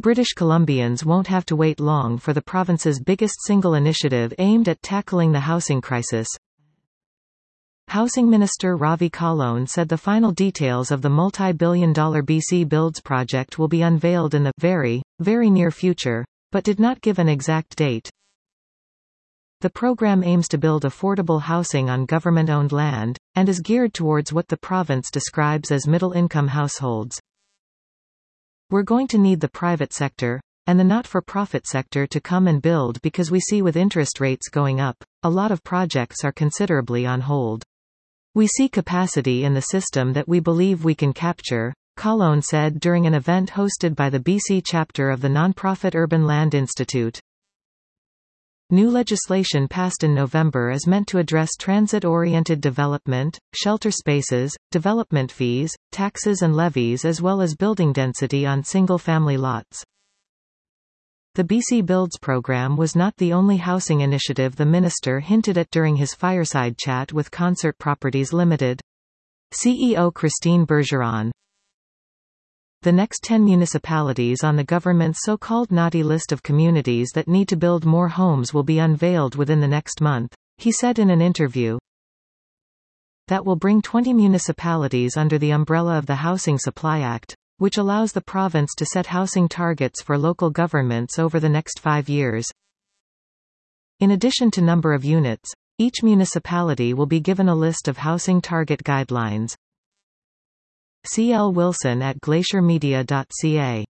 British Columbians won't have to wait long for the province's biggest single initiative aimed at tackling the housing crisis. Housing Minister Ravi Kahlon said the final details of the multi-billion-dollar BC Builds project will be unveiled in the very, very near future, but did not give an exact date. The program aims to build affordable housing on government-owned land, and is geared towards what the province describes as middle-income households. We're going to need the private sector, and the not-for-profit sector to come and build because we see with interest rates going up, a lot of projects are considerably on hold. We see capacity in the system that we believe we can capture, Kahlon said during an event hosted by the BC chapter of the nonprofit Urban Land Institute. New legislation passed in November is meant to address transit-oriented development, shelter spaces, development fees, taxes and levies as well as building density on single-family lots. The BC Builds program was not the only housing initiative the minister hinted at during his fireside chat with Concert Properties Limited. CEO Christine Bergeron. The next 10 municipalities on the government's so-called naughty list of communities that need to build more homes will be unveiled within the next month, he said in an interview. That will bring 20 municipalities under the umbrella of the Housing Supply Act, which allows the province to set housing targets for local governments over the next 5 years. In addition to number of units, each municipality will be given a list of housing target guidelines. C.L. Wilson at glaciermedia.ca